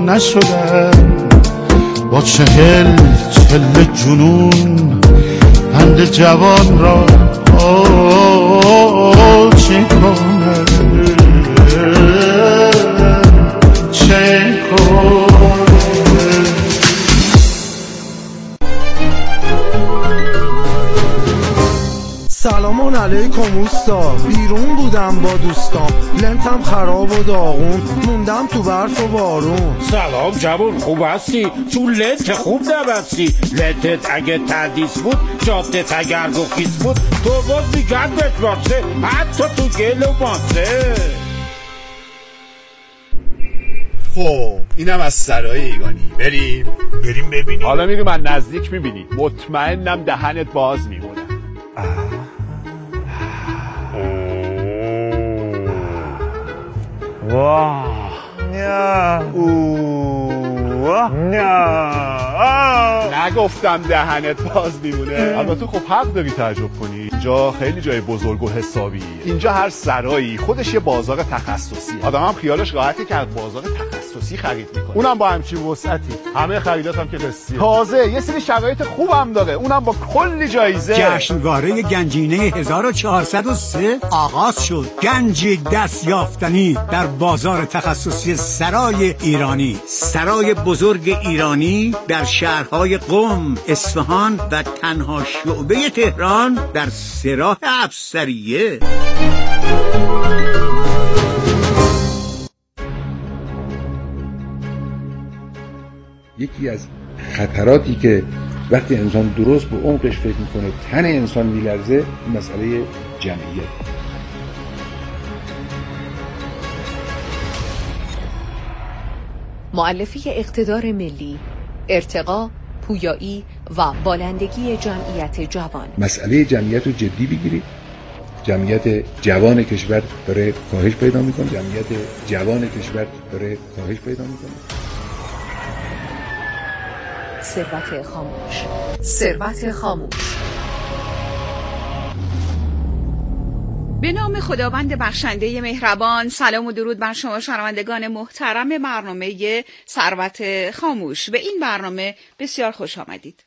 نشدم، با 40 جنون بند جوان را چه کنم چه کنم. سلام علیکم اوستا، بیرون بودم با دوستام، لنتم خراب و داغون، موندم تو برف و بارون. سلام جوون، خوب هستی؟ تو لنت خوب نبستی. لنتت اگه تردیس بود، جادت اگر گفیز بود، تو باز میگن بتراسه، حتی تو گل و ماسه. خب اینم از سرای ایگانی. بریم ببینیم. حالا میری من نزدیک میبینی، مطمئنم دهنت باز میمونه. واه نگفتم دهنت باز میمونه. البته خب حق داری تعجب کنی، اینجا خیلی جای بزرگ و حسابی. اینجا هر سرایی خودش یه بازار تخصصی، آدم هم خیالش راحته که از بازار تخصصی خرید میکنه، اونم با همچین وسعتی. همه خریدات هم که قسطیه، تازه یه سری شرایط خوبم داره، اونم با کلی جایزه. جشنواره گنجینه 1403 آغاز شد. گنجی دست یافتنی در بازار تخصصی سرای ایرانی. سرای بزرگ ایرانی در شهرهای قم، اصفهان و تنها شعبه تهران در سراح افسریه. یکی از خطراتی که وقتی انسان درست به عمقش فکر میکنه تن انسان میلرزه، مسئله جمعیت. مؤلفه اقتدار ملی، ارتقا، پویایی و بالندگی جمعیت جوان. مسئله جمعیت رو جدی بگیرید. جمعیت جوان کشور داره کاهش پیدا میکنه. ثروت خاموش. به نام خداوند بخشنده مهربان. سلام و درود بر شما شنوندگان محترم برنامه ثروت خاموش. به این برنامه بسیار خوش آمدید.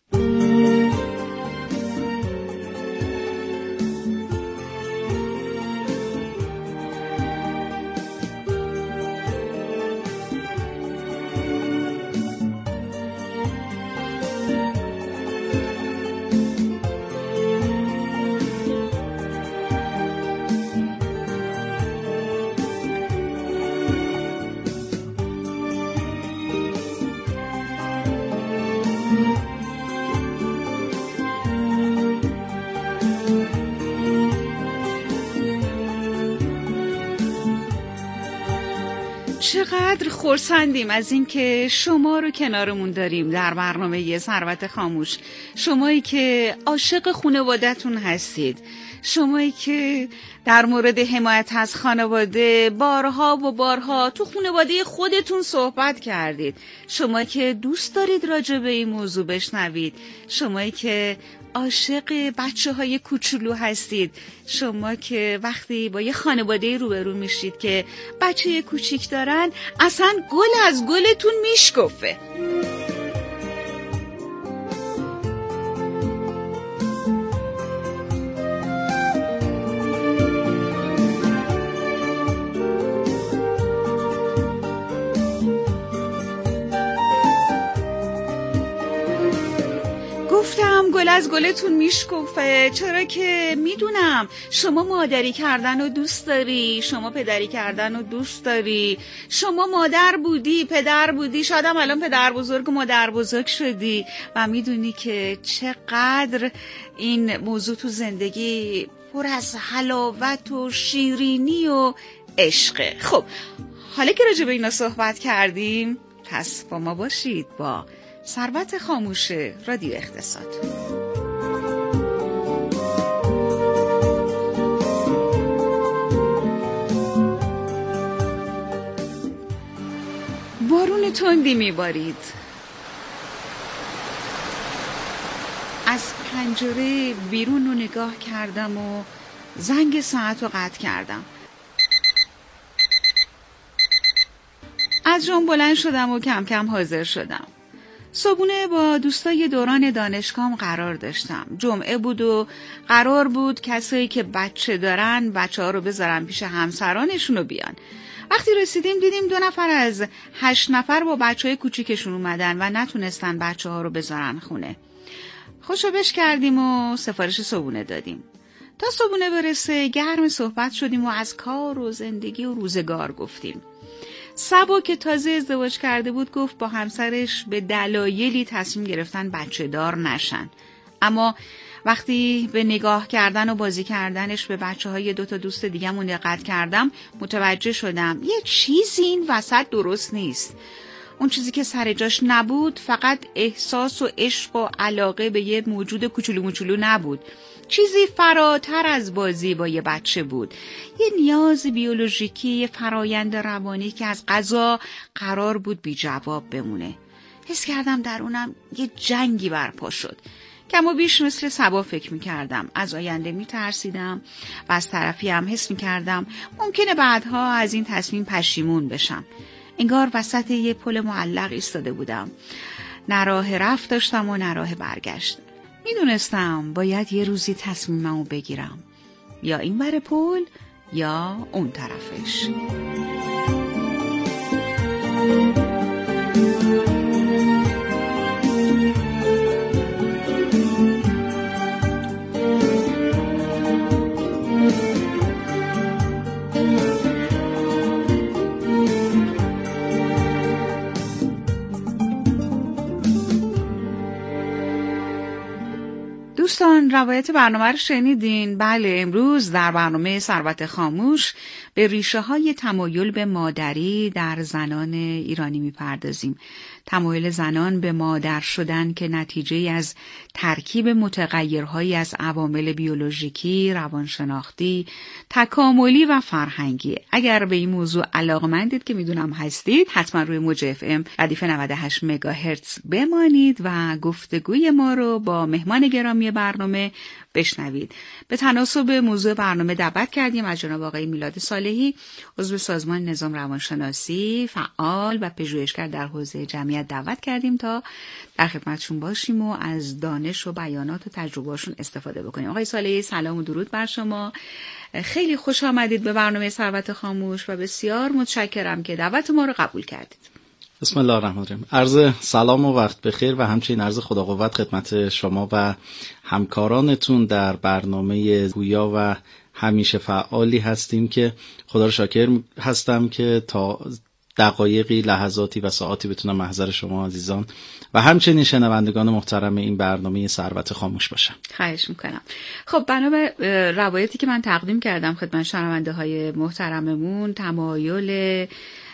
چقدر خرسندیم از این که شما رو کنارمون داریم در برنامه ثروت خاموش. شمایی که عاشق خانواده‌تون هستید، شمایی که در مورد حمایت از خانواده بارها و بارها تو خانواده خودتون صحبت کردید، شمایی که دوست دارید راجع به این موضوع بشنوید، شمایی که عاشق بچه‌های کوچولو هستید، شما که وقتی با یه خانواده روبرو میشید که بچه کوچیک دارن، اصلا گل از گلتون میشکفه. گفتم گل از گلتون میشکفه، چرا که میدونم شما مادری کردن رو دوست داری، شما پدری کردن رو دوست داری، شما مادر بودی، پدر بودی، شاید هم الان پدر بزرگ و مادر بزرگ شدی و میدونی که چقدر این موضوع تو زندگی پر از حلاوت و شیرینی و عشقه. خب حالا که راجع به اینا صحبت کردیم، پس با ما باشید با ثروت خاموش رادیو اقتصاد. بارون تندی میبارید. از پنجره بیرون رو نگاه کردم و زنگ ساعت رو قطع کردم. از جام بلند شدم و کم کم حاضر شدم. صبحونه با دوستای دوران دانشگاهم قرار داشتم. جمعه بود و قرار بود کسایی که بچه دارن بچه ها رو بذارن پیش همسرانشون و بیان. وقتی رسیدیم دیدیم 2 نفر از 8 نفر با بچه های کوچیکشون اومدن و نتونستن بچه ها رو بذارن خونه. خوشو کردیم و سفارش صبحونه دادیم. تا صبحونه برسه گرم صحبت شدیم و از کار و زندگی و روزگار گفتیم. سبا که تازه ازدواج کرده بود گفت با همسرش به دلایلی تصمیم گرفتن بچه دار نشن. اما وقتی به نگاه کردن و بازی کردنش به بچه های 2 تا دوست دیگه‌مون دقت کردم متوجه شدم یه چیزی این وسط درست نیست. اون چیزی که سر جاش نبود فقط احساس و عشق و علاقه به یه موجود کوچولو موچولو نبود. چیزی فراتر از بازی با یه بچه بود. یه نیاز بیولوژیکی، یه فرایند روانی که از قضا قرار بود بی جواب بمونه. حس کردم درونم یه جنگی برپا شد. کم و بیش مثل سبا فکر می‌کردم. از آینده می‌ترسیدم و از طرفی هم حس می‌کردم ممکنه بعدها از این تصمیم پشیمون بشم. انگار وسط یه پل معلق ایستاده بودم. نه راه رفت داشتم و نه راه برگشت. میدونستم باید یه روزی تصمیممو بگیرم. یا این ور پل یا اون طرفش. دوستان روایت برنامه رو شنیدین؟ بله، امروز در برنامه ثروت خاموش به ریشه های تمایل به مادری در زنان ایرانی میپردازیم. تمایل زنان به مادر شدن که نتیجه از ترکیب متغیرهایی از عوامل بیولوژیکی، روانشناختی، تکاملی و فرهنگی. اگر به این موضوع علاقه‌مندید که میدونم هستید، حتما روی موج اف ام ردیف 98 مگاهرتز بمانید و گفتگوی ما رو با مهمان گرامی برنامه بشنوید. به تناسب موضوع برنامه دعوت کردیم از جناب آقای میلاد صالحی، عضو سازمان نظام روانشناسی، فعال و پژوهشگر در حوزه جمعیت دعوت کردیم تا در خدمتشون باشیم و از دانش و بیانات و تجربه‌هاشون استفاده بکنیم. آقای صالحی سلام و درود بر شما. خیلی خوش آمدید به برنامه ثروت خاموش و بسیار متشکرم که دعوت ما رو قبول کردید. بسم الله الرحمن الرحیم. عرض سلام و وقت بخیر و همچنین عرض خدا قوت خدمت شما و همکارانتون در برنامه گویا و همیشه فعالی هستیم که خدا رو شاکر هستم که تا دقایقی، لحظاتی و ساعاتی بتونم محضر شما عزیزان و همچنین شنوندگان محترم این برنامه ثروت خاموش باشم. خواهش میکنم. خب بنا به روایتی که من تقدیم کردم خدمت شنونده های محترممون، تمایل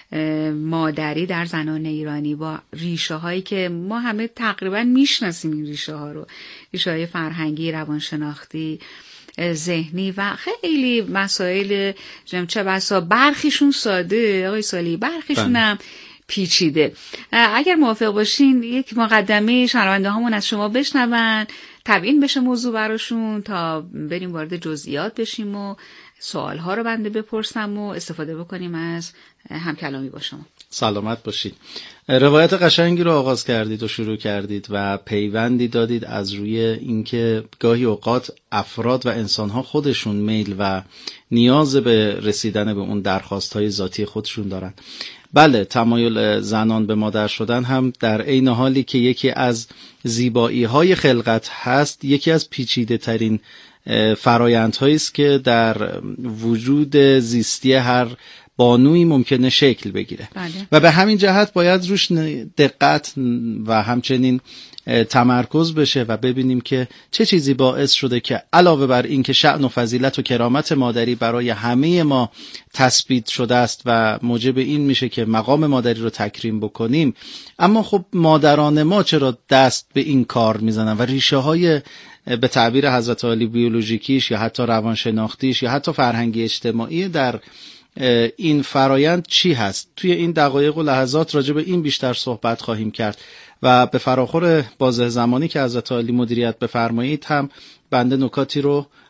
مادری در زنان ایرانی با ریشه هایی که ما همه تقریبا میشناسیم، این ریشه ها رو، ریشه های فرهنگی، روانشناختی، ذهنی و خیلی مسائل چه بسا برخیشون ساده آقای صالحی، برخیشون هم پیچیده. اگر موافق باشین یک مقدمه شنونده هامون از شما بشنون، تبیین بشه موضوع براشون تا بریم وارد جزئیات بشیم و سوال ها رو بنده بپرسم و استفاده بکنیم از همکلامی با شما. سلامت باشید. روایت قشنگی رو آغاز کردید و شروع کردید و پیوندی دادید از روی اینکه گاهی اوقات افراد و انسان‌ها خودشون میل و نیاز به رسیدن به اون درخواست‌های ذاتی خودشون دارن. بله، تمایل زنان به مادر شدن هم در عین حالی که یکی از زیبایی‌های خلقت هست، یکی از پیچیده‌ترین فرایندهایی است که در وجود زیستی هر بانویی ممکنه شکل بگیره. بله. و به همین جهت باید روش دقت و همچنین تمرکز بشه و ببینیم که چه چیزی باعث شده که علاوه بر این که شأن و فضیلت و کرامت مادری برای همه ما تثبیت شده است و موجب این میشه که مقام مادری رو تکریم بکنیم، اما خب مادران ما چرا دست به این کار میزنن و ریشه های به تعبیر حضرت علی بیولوژیکیش یا حتی روانشناختیش یا حتی فرهنگی اجتماعی در این فرایند چی هست؟ توی این دقایق و لحظات راجع به این بیشتر صحبت خواهیم کرد و به فراخور بازه زمانی که حضرت علی مدیریت بفرمایید هم بنده نکاتی رو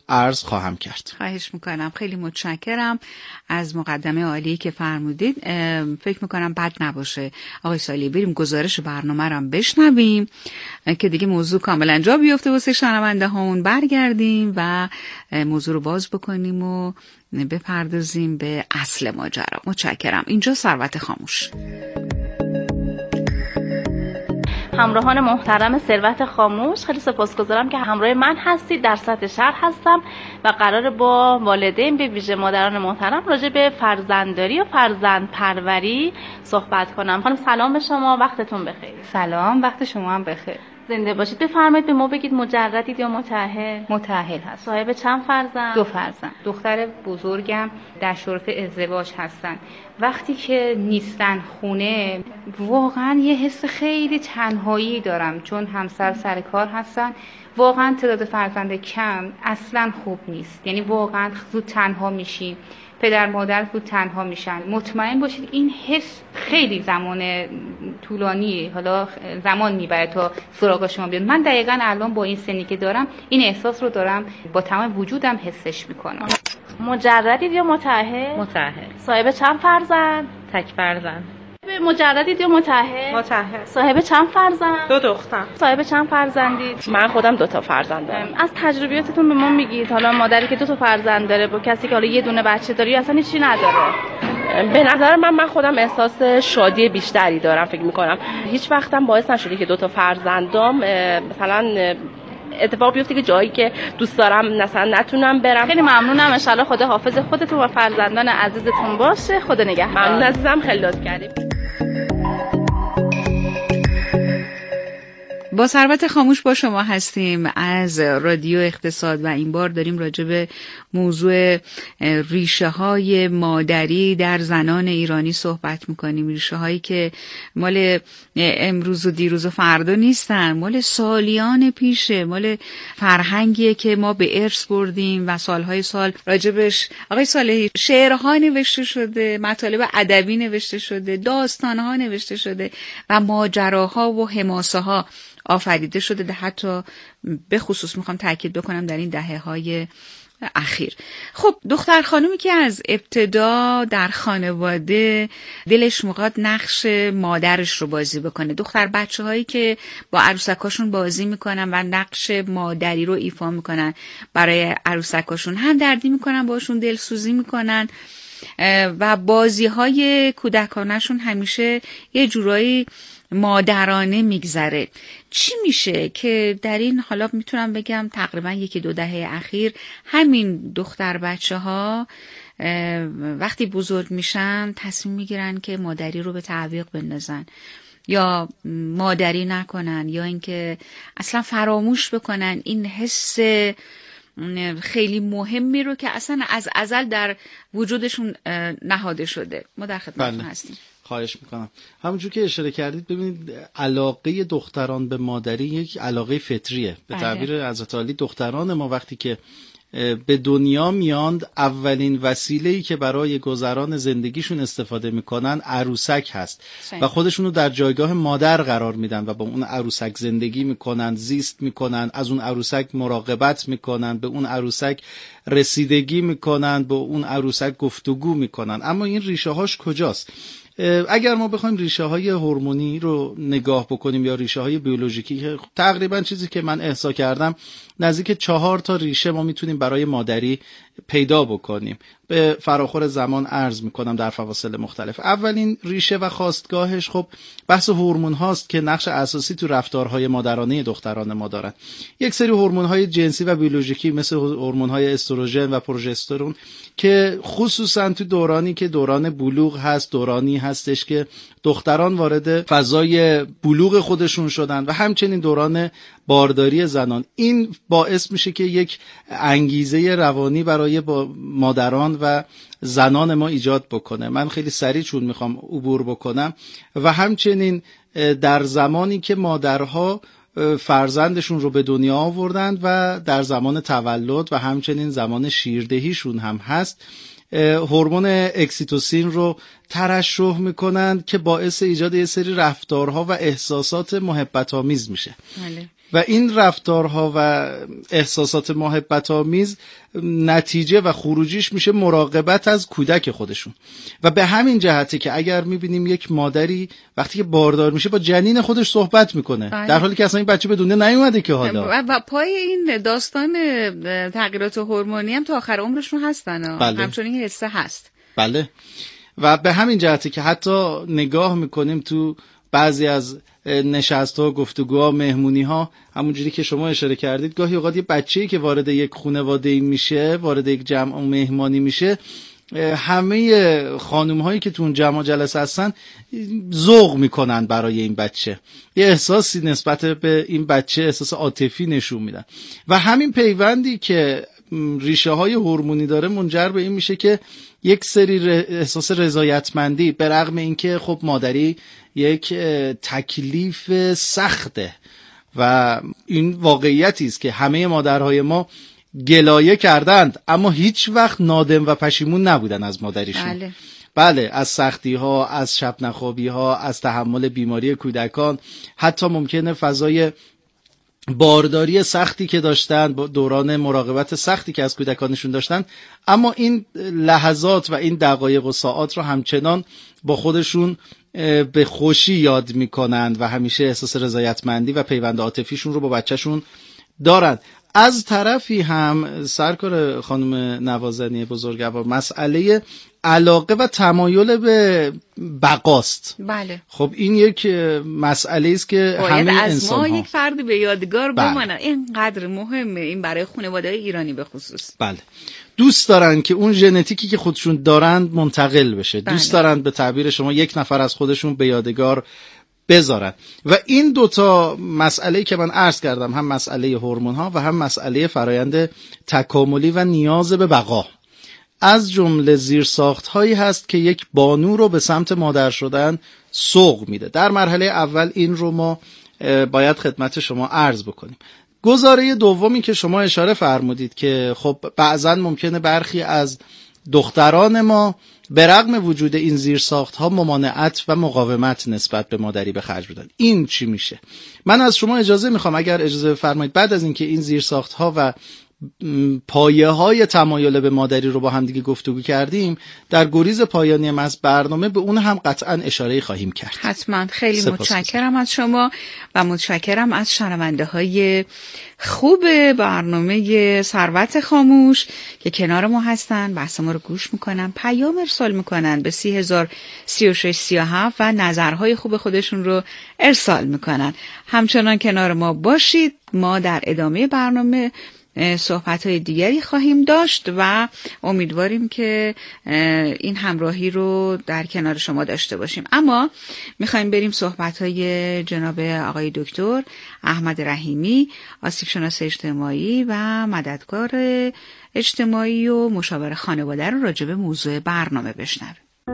عرض خواهم کرد. خواهش میکنم. خیلی متشکرم از مقدمه عالی که فرمودید. فکر میکنم بد نباشه آقای سالی بریم گزارش برنامه رو هم بشنویم که دیگه موضوع کاملا جا بیفته واسه شنونده هامون، برگردیم و موضوع رو باز بکنیم و بپردازیم به اصل ماجرا. متشکرم. اینجا ثروت خاموش. همراهان محترم ثروت خاموش، خیلی سپاسگزارم که همراه من هستید. در سطح شهر هستم و قرار با والدین به ویژه مادران محترم راجع به فرزندداری و فرزند پروری صحبت کنم. خانم سلام به شما، وقتتون بخیر. سلام، وقت شما هم بخیر. زنده باشید. بفرمایید به ما بگید مجردید یا متأهل؟ متأهل هست. صاحب چند فرزند؟ 2 فرزند. دختر بزرگم در شرف ازدواج هستن. وقتی که نیستن خونه واقعا یه حس خیلی تنهایی دارم، چون همسر سر کار هستن. واقعا تعداد فرزند کم اصلا خوب نیست، یعنی واقعا زود تنها میشیم، پدر مادر زود تنها میشن. مطمئن باشید این حس خیلی زمان طولانی، حالا زمان میبره تا سراغ شما بیاد. من دقیقاً الان با این سنی که دارم این احساس رو دارم، با تمام وجودم حسش میکنم. مجردید یا متأهل؟ متأهل. صاحب چند فرزند؟ تک فرزند. مجردید یا متأهل؟ متأهل. صاحب چند فرزند؟ 2 دختر. صاحب چند فرزندید؟ من خودم 2 تا فرزند دارم. از تجربیاتتون به ما میگید، حالا مادری که 2 تا فرزند داره با کسی که حالا یه دونه بچه داری اصلا هیچی نداره. به نظر من خودم احساس شادی بیشتری دارم. فکر میکنم هیچ وقتم باعث نشده که 2 تا فرزندام مثلا اتفاق بیفته که جایی که دوست دارم مثلا نتونم برم. خیلی ممنونم. ان شاءالله خدا حافظ خودتون و فرزندان عزیزتون باشه. خدا نگهدار. ممنون عزیزم، خیلی لطف کردید. با ثروت خاموش با شما هستیم از رادیو اقتصاد و این بار داریم راجع به موضوع ریشه های مادری در زنان ایرانی صحبت میکنیم. ریشه هایی که مال امروز و دیروز و فردا نیستن، مال سالیان پیشه، مال فرهنگیه که ما به ارث بردیم و سالهای سال راجبش آقای صالحی شعرها نوشته شده، مطالب ادبی نوشته شده، داستانها نوشته شده و ماجراها و حماسه‌ها آفریده شده. حتی به خصوص میخوام تاکید بکنم در این دهه‌های اخیر. خب دختر خانومی که از ابتدا در خانواده دلش میخواد نقش مادرش رو بازی بکنه، دختر بچه هایی که با عروسکاشون بازی میکنن و نقش مادری رو ایفا میکنن برای عروسکاشون، هم دردی میکنن، باشون دلسوزی میکنن و بازی های کودکانشون همیشه یه جورایی مادرانه میگذره. چی میشه که در این حالا میتونم بگم تقریبا 1-2 دهه اخیر همین دختر بچه ها وقتی بزرگ میشن تصمیم میگیرن که مادری رو به تعویق بندازن یا مادری نکنن یا اینکه اصلا فراموش بکنن این حس خیلی مهمی رو که اصلا از ازل در وجودشون نهاده شده. ما در خدمتتون هستیم. خواهش میکنم. همونجور که اشاره کردید ببینید علاقه دختران به مادری یک علاقه فطریه. به تعبیر حضرت علی دختران ما وقتی که به دنیا میاند اولین وسیله‌ای که برای گذران زندگیشون استفاده میکنن عروسک هست و خودشونو در جایگاه مادر قرار میدن و با اون عروسک زندگی میکنن، زیست میکنن، از اون عروسک مراقبت میکنن، به اون عروسک رسیدگی میکنن، با اون عروسک گفتگو میکنن. اما این ریشه هاش کجاست؟ اگر ما بخوایم ریشه های هورمونی رو نگاه بکنیم یا ریشه های بیولوژیکی، تقریبا چیزی که من احسا کردم نزدیک 4 تا ریشه ما میتونیم برای مادری پیدا بکنیم. به فراخور زمان عرض میکنم در فواصل مختلف. اولین ریشه و خاستگاهش خب بحث هورمون هاست که نقش اساسی تو رفتارهای مادرانه دختران ما دارن. یک سری هورمون های جنسی و بیولوژیکی مثل هورمون های استروژن و پروژسترون که خصوصا تو دورانی که دوران بلوغ هست، دورانی هستش که دختران وارد فضای بلوغ خودشون شدن و همچنین دوران بارداری زنان، این باعث میشه که یک انگیزه روانی برای مادران و زنان ما ایجاد بکنه. من خیلی سریع چون میخوام عبور بکنم و همچنین در زمانی که مادرها فرزندشون رو به دنیا آوردند و در زمان تولد و همچنین زمان شیردهیشون هم هست، هورمون اکسیتوسین رو ترشح میکنند که باعث ایجاد یه سری رفتارها و احساسات محبت آمیز میشه. و این رفتارها و احساسات محبت‌آمیز نتیجه و خروجیش میشه مراقبت از کودک خودشون. و به همین جهته که اگر میبینیم یک مادری وقتی که باردار میشه با جنین خودش صحبت میکنه، در حالی که اصلا این بچه به دنیا نیومده که حالا، و پای این داستان تغییرات هورمونی هم تا آخر عمرشون هستن. بله. همچنین این حسه هست. بله. و به همین جهته که حتی نگاه میکنیم تو بعضی از نشست‌ها، گفتگوها، مهمونی‌ها، همونجوری که شما اشاره کردید، گاهی اوقات یه بچه‌ای که وارد یک خانواده‌ای میشه، وارد یک جمع مهمانی میشه، همه خانم‌هایی که تو اون جمع جلسه هستن ذوق میکنن برای این بچه، یه احساسی نسبت به این بچه، احساس عاطفی نشون میدن. و همین پیوندی که ریشه های هورمونی داره منجر به این میشه که یک سری احساس رضایتمندی، به رغم اینکه خب مادری یک تکلیف سخته و این واقعیتی است که همه مادرهای ما گلایه کردند اما هیچ وقت نادم و پشیمون نبودن از مادریشون. بله، از سختی ها، از شب نخوابی ها، از تحمل بیماری کودکان، حتی ممکنه فضای بارداری سختی که داشتن، دوران مراقبت سختی که از کودکانشون داشتن، اما این لحظات و این دقایق و ساعات رو همچنان با خودشون به خوشی یاد میکنند و همیشه احساس رضایتمندی و پیوند عاطفیشون رو با بچهشون دارن. از طرفی هم سرکار خانم نوازنی بزرگوار مسئله علاقه و تمایل به بقاست. بله. خب این یک مسئله است که همه انسان ها یک فردی به یادگار بمانه. اینقدر مهمه این برای خانواده ایرانی به خصوص. بله. دوست دارن که اون ژنتیکی که خودشون دارند منتقل بشه. دوست دارن به تعبیر شما یک نفر از خودشون به یادگار بذارن. و این دوتا مسئله که من عرض کردم، هم مسئله هورمون ها و هم مسئله فرایند تکاملی و نیاز به بقا، از جمله زیرساخت هایی هست که یک بانو رو به سمت مادر شدن سوق میده. در مرحله اول این رو ما باید خدمت شما عرض بکنیم. گزاره دومی که شما اشاره فرمودید که خب بعضا ممکنه برخی از دختران ما به رغم وجود این زیرساخت‌ها ممانعت و مقاومت نسبت به مادری به خرج بدن. این چی میشه؟ من از شما اجازه میخوام، اگر اجازه بفرمایید، بعد از اینکه این زیرساخت‌ها و پایه‌های تمایل به مادری رو با هم دیگه گفتگو کردیم، در گریز پایانی از برنامه به اون هم قطعاً اشاره خواهیم کرد. حتما. خیلی متشکرم از شما و متشکرم از شنونده‌های خوب برنامه ثروت خاموش که کنار ما هستن، بحث ما رو گوش میکنن، پیام ارسال میکنن به 303637 و نظرهای خوب خودشون رو ارسال میکنن. همچنان کنار ما باشید. ما در ادامه برنامه صحبت‌های دیگری خواهیم داشت و امیدواریم که این همراهی رو در کنار شما داشته باشیم. اما میخوایم بریم صحبت‌های جناب آقای دکتر احمد رحیمی، آسیب شناس اجتماعی و مددکار اجتماعی و مشاور خانواده رو راجع به موضوع برنامه بشنویم.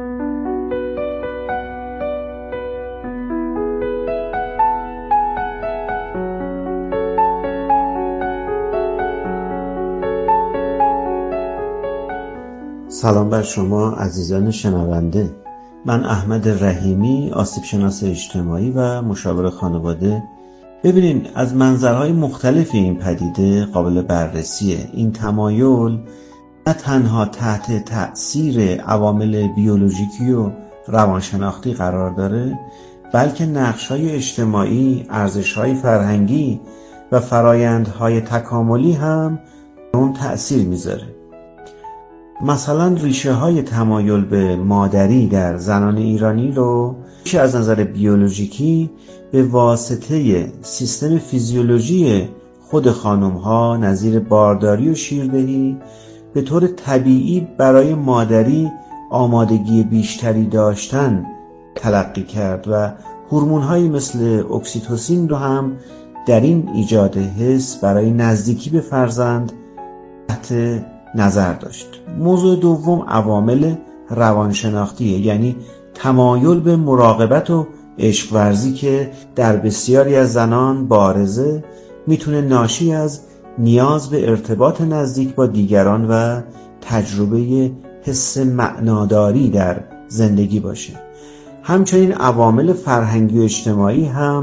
سلام بر شما عزیزان شنونده. من احمد رحیمی، آسیب شناس اجتماعی و مشاور خانواده. ببینین، از منظرهای مختلف این پدیده قابل بررسیه. این تمایل نه تنها تحت تأثیر عوامل بیولوژیکی و روانشناختی قرار داره، بلکه نقش‌های اجتماعی، ارزش‌های فرهنگی و فرایندهای تکاملی هم اون تأثیر میذاره. مثلا ریشه های تمایل به مادری در زنان ایرانی رو میشه از نظر بیولوژیکی به واسطه سیستم فیزیولوژی خود خانم ها نظیر بارداری و شیردهی به طور طبیعی برای مادری آمادگی بیشتری داشتن تلقی کرد و هورمون هایی مثل اکسیتوسین رو هم در این ایجاد حس برای نزدیکی به فرزند تحت نظر داشت. موضوع دوم عوامل روانشناختیه، یعنی تمایل به مراقبت و عشق ورزی که در بسیاری از زنان بارزه، میتونه ناشی از نیاز به ارتباط نزدیک با دیگران و تجربه حس معناداری در زندگی باشه. همچنین عوامل فرهنگی و اجتماعی هم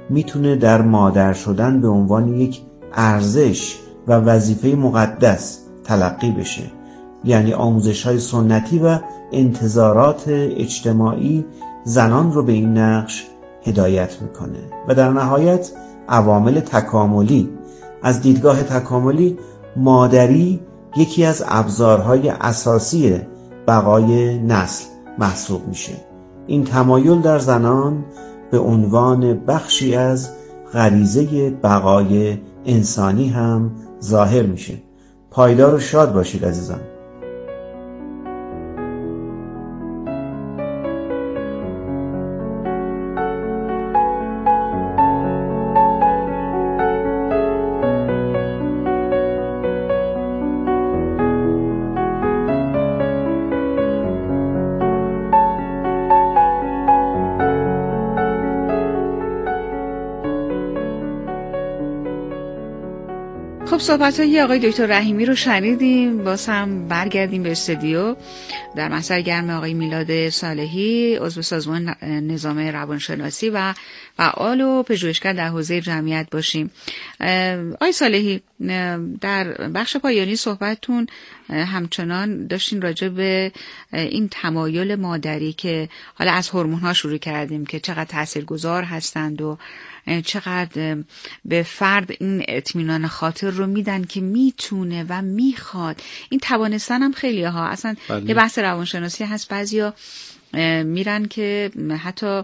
میتونه در مادر شدن به عنوان یک ارزش و وظیفه مقدس تلقی بشه. یعنی آموزش‌های سنتی و انتظارات اجتماعی زنان رو به این نقش هدایت میکنه و در نهایت عوامل تکاملی. از دیدگاه تکاملی مادری یکی از ابزارهای اساسی بقای نسل محسوب میشه. این تمایل در زنان به عنوان بخشی از غریزه بقای انسانی هم ظاهر میشه. پایدار و شاد باشید عزیزان. خب صحبت‌های آقای دکتر رحیمی رو شنیدیم. باز هم برگردیم به استودیو. در محضر گرم آقای میلاد صالحی، عضو سازمان نظام روانشناسی و فعال و پژوهشگر در حوزه جمعیت باشیم. آقای صالحی، در بخش پایانی صحبتتون همچنان داشتین راجع به این تمایل مادری که حالا از هورمون‌ها شروع کردیم که چقدر تاثیرگذار هستند و چقدر به فرد این اطمینان خاطر رو میدن که میتونه و میخواد. این توانستن هم خیلی ها اصلا یه بحث روانشناسی هست، بعضیا میرن که حتی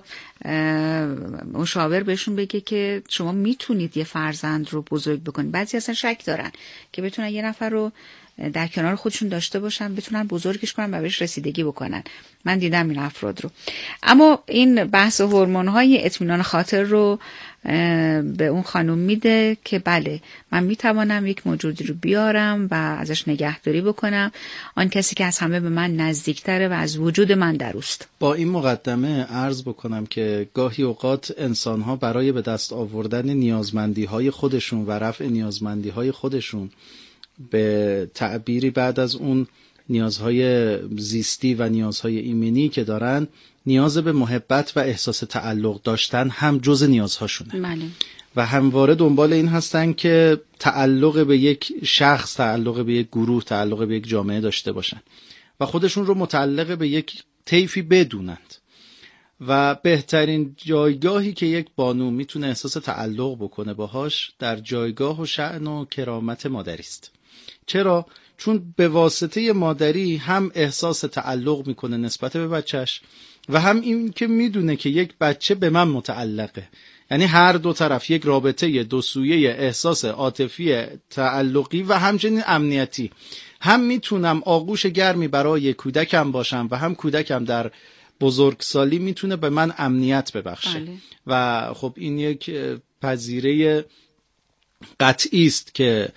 مشاور بهشون بگه که شما میتونید یه فرزند رو بزرگ بکنید. بعضی اصلا شک دارن که بتونن یه نفر رو در کنار خودشون داشته باشن، بتونن بزرگش کنن و بهش رسیدگی بکنن. من دیدم این افراد رو. اما این بحث هورمون‌های اطمینان خاطر رو به اون خانم میده که بله من میتوانم یک موجودی رو بیارم و ازش نگهداری بکنم، آن کسی که از همه به من نزدیکتره و از وجود من دروست. با این مقدمه عرض بکنم که گاهی اوقات انسان‌ها برای به دست آوردن نیازمندی‌های خودشون و رفع نیازمندی‌های خودشون، به تعبیری بعد از اون نیازهای زیستی و نیازهای ایمنی که دارن، نیاز به محبت و احساس تعلق داشتن هم جز نیازهاشونه و همواره دنبال این هستن که تعلق به یک شخص، تعلق به یک گروه، تعلق به یک جامعه داشته باشن و خودشون رو متعلق به یک طیفی بدونند. و بهترین جایگاهی که یک بانو میتونه احساس تعلق بکنه باهاش در جایگاه و شأن و کرامت مادری است. چرا؟ چون به واسطه مادری هم احساس تعلق میکنه نسبت به بچهش و هم این که میدونه که یک بچه به من متعلقه. یعنی هر دو طرف یک رابطه دو سویه احساس عاطفی تعلقی و همچنین امنیتی. هم میتونم آغوش گرمی برای کودکم باشم و هم کودکم در بزرگسالی میتونه به من امنیت ببخشه. و خب این یک پذیره قطعی است که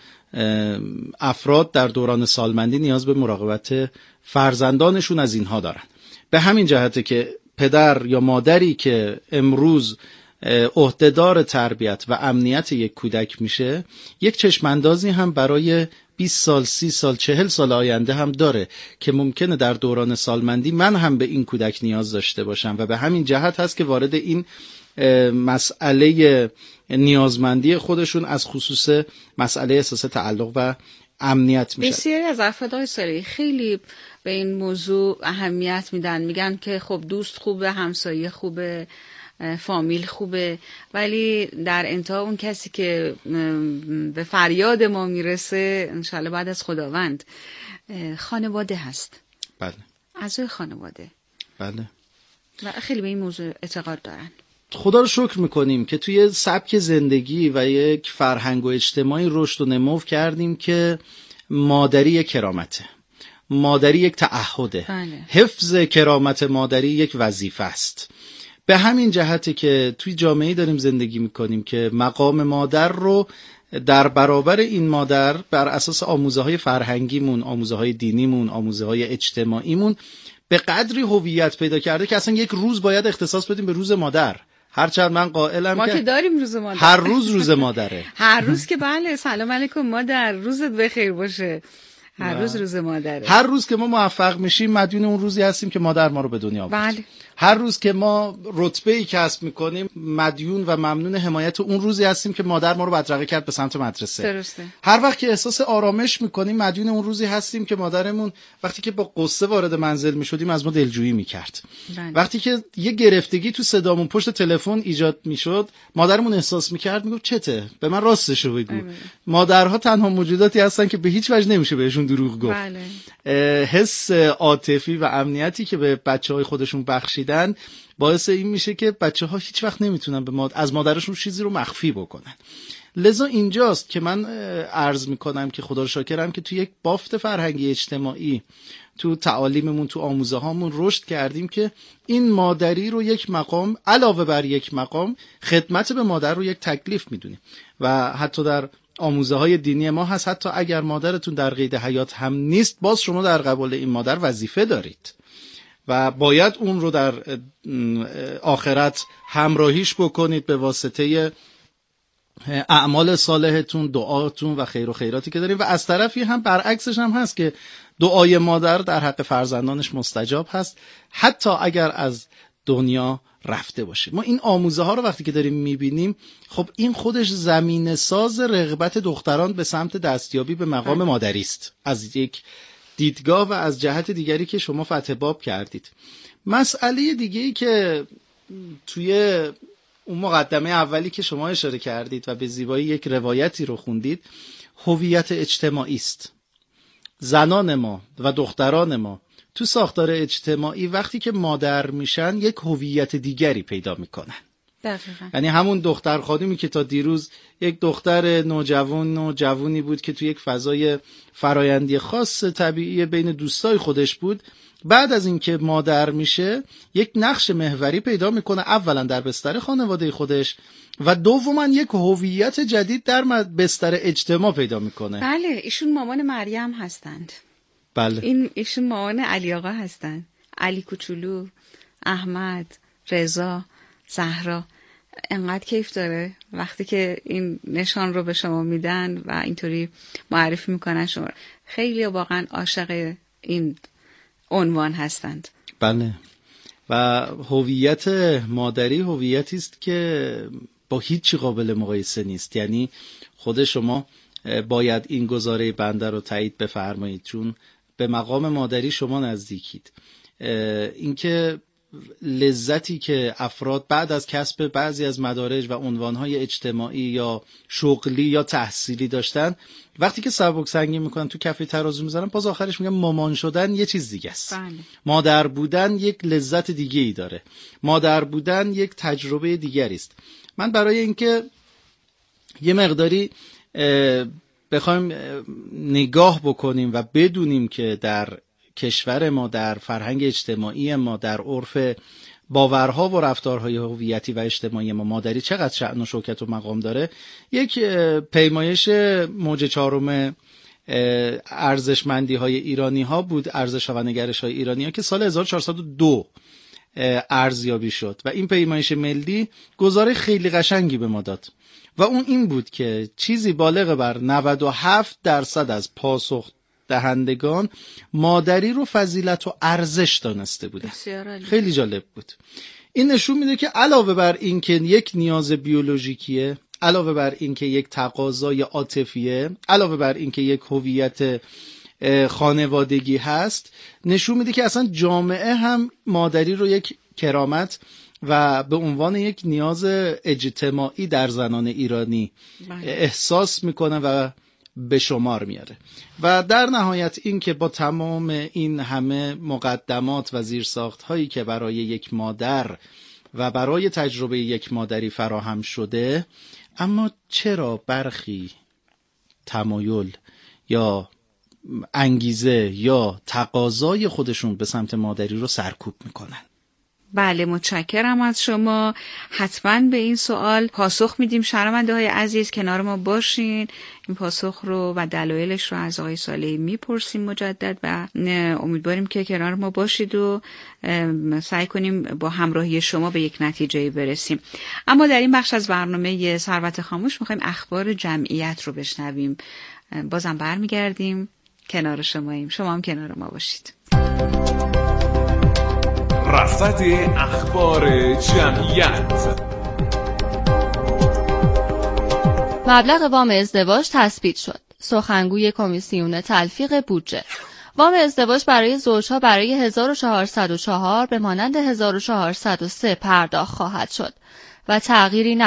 افراد در دوران سالمندی نیاز به مراقبت فرزندانشون از اینها دارن. به همین جهته که پدر یا مادری که امروز عهدهدار تربیت و امنیت یک کودک میشه، یک چشماندازی هم برای 20 سال، 30 سال، 40 سال آینده هم داره که ممکنه در دوران سالمندی من هم به این کودک نیاز داشته باشم و به همین جهت هست که وارد این مسئله نیازمندی خودشون از خصوص مسئله احساس تعلق و امنیت میشه. بسیاری از افراد صالحی خیلی به این موضوع اهمیت میدن، میگن که خب دوست خوبه، همسایه خوبه، فامیل خوبه، ولی در انتها اون کسی که به فریاد ما میرسه انشالله بعد از خداوند خانواده هست. بله. اعضای خانواده. بله. و خیلی به این موضوع اعتقاد دارن. خدا رو شکر میکنیم که توی سبک زندگی و یک فرهنگ و اجتماعی رشد و نمو کردیم که مادری یک کرامته، مادری یک تعهده. بله. حفظ کرامت مادری یک وظیفه است. به همین جهته که توی جامعه‌ای داریم زندگی میکنیم که مقام مادر رو در برابر این مادر بر اساس آموزه‌های فرهنگیمون، آموزه‌های دینیمون، آموزه‌های اجتماعیمون به قدری هویت پیدا کرده که اصلا یک روز باید اختصاص بدیم به روز مادر. هرچند من قائلم ما که داریم روز مادر، هر روز روز مادره. هر روز که بله، سلام علیکم مادر، روزت بخیر باشه. هر روز روز مادره. هر روز که ما موفق میشیم مدیون اون روزی هستیم که مادر ما رو به دنیا آورد. بله. هر روز که ما رتبه‌ای کسب میکنیم مدیون و ممنون حمایت اون روزی هستیم که مادر ما رو بدرقه کرد به سمت مدرسه. درسته. هر وقت که احساس آرامش میکنیم مدیون اون روزی هستیم که مادرمون وقتی که با قصه وارد منزل میشدیم از ما دلجویی میکرد. بله. وقتی که یه گرفتگی تو صدامون پشت تلفن ایجاد میشد مادرمون احساس میکرد میگفت چته به من راستشو بگو. مادرها تنها موجوداتی هستن که به هیچ وجه نمیشه بهشون دروغ گفت. بله. حس عاطفی و امنیتی که به بچه‌های خودشون بخشیدن باعث این میشه که بچه‌ها هیچ وقت نمیتونن از مادرشون چیزی رو مخفی بکنن. لذا اینجاست که من عرض میکنم که خدا رو شاکرم که تو یک بافت فرهنگی اجتماعی تو تعالیممون تو آموزه هامون رشد کردیم که این مادری رو یک مقام علاوه بر یک مقام خدمت به مادر رو یک تکلیف میدونیم و حتی در آموزه های دینی ما هست حتی اگر مادرتون در قید حیات هم نیست باز شما در قبال این مادر وظیفه دارید و باید اون رو در آخرت همراهیش بکنید به واسطه اعمال صالحتون، دعاتون و خیر و خیراتی که داریم و از طرفی هم برعکسش هم هست که دعای مادر در حق فرزندانش مستجاب هست حتی اگر از دنیا رفته باشه. ما این آموزه ها رو وقتی که داریم میبینیم خب این خودش زمینه ساز رغبت دختران به سمت دستیابی به مقام مادری است از یک دیدگاه و از جهت دیگری که شما فتح باب کردید. مسئله دیگه‌ای که توی اون مقدمه اولی که شما اشاره کردید و به زیبایی یک روایتی رو خوندید هویت اجتماعی است. زنان ما و دختران ما تو ساختار اجتماعی وقتی که مادر میشن یک هویت دیگری پیدا میکنن. دقیقاً. یعنی همون دختر خادمی که تا دیروز یک دختر نوجوانی بود که تو یک فضای فرایندی خاص طبیعی بین دوستای خودش بود بعد از اینکه مادر میشه یک نقش محوری پیدا میکنه اولا در بستر خانواده خودش و دوما یک هویت جدید در بستر اجتماع پیدا میکنه. بله ایشون مامان مریم هستند. بله. ایشون مامان علی آقا هستند. علی کوچولو، احمد، رضا، زهرا. انقدر کیف داره وقتی که این نشان رو به شما میدن و اینطوری معرفی میکنن شما. خیلی واقعا عاشق این عنوان هستند. بله. و هویت مادری هویتی است که با هیچ قابل مقایسه نیست. یعنی خود شما باید این گزاره بنده رو تایید بفرمایید چون به مقام مادری شما نزدیکید. اینکه لذتی که افراد بعد از کسب بعضی از مدارج و عنوانهای اجتماعی یا شغلی یا تحصیلی داشتن وقتی که سبک سنگین میکنن تو کفه ترازو میذارن باز آخرش میگن مامان شدن یه چیز دیگه است. مادر بودن یک لذت دیگه ای داره. مادر بودن یک تجربه دیگری است. من برای اینکه یه مقداری بخوایم نگاه بکنیم و بدونیم که در کشور ما در فرهنگ اجتماعی ما در عرف باورها و رفتارهای هویتی و اجتماعی ما مادری چقدر شأن و شوکت و مقام داره یک پیمایش موج چهارم ارزشمندی های ایرانی ها بود ارزش و نگرش های ایرانی ها که سال 1402 ارزیابی شد و این پیمایش ملی گزاره خیلی قشنگی به ما داد و اون این بود که چیزی بالغ بر 97% از پاسخ دهندگان مادری رو فضیلت و ارزش دانسته بودن. خیلی جالب بود. این نشون میده که علاوه بر این که یک نیاز بیولوژیکیه، علاوه بر این که یک تقاضای عاطفیه، علاوه بر این که یک هویت خانوادگی هست، نشون میده که اصلا جامعه هم مادری رو یک کرامت و به عنوان یک نیاز اجتماعی در زنان ایرانی احساس میکنه و به شمار میاره. و در نهایت این که با تمام این همه مقدمات و زیرساخت هایی که برای یک مادر و برای تجربه یک مادری فراهم شده، اما چرا برخی تمایل یا انگیزه یا تقاضای خودشون به سمت مادری رو سرکوب میکنن؟ بله متشکرم از شما. حتما به این سوال پاسخ میدیم. شنونده های عزیز کنار ما باشین. این پاسخ رو و دلایلش رو از آقای صالحی میپرسیم مجدد و امیدواریم که کنار ما باشید و سعی کنیم با همراهی شما به یک نتیجه برسیم. اما در این بخش از برنامه ثروت خاموش میخوایم اخبار جمعیت رو بشنویم. بازم برمیگردیم کنار شماییم، شما هم کنار ما باشید. رصد اخبار جمعیت. مبلغ وام ازدواج تثبیت شد. سخنگوی کمیسیون تلفیق بودجه. وام ازدواج برای زوجها برای 1404 به مانند 1403 پرداخت خواهد شد و تغییری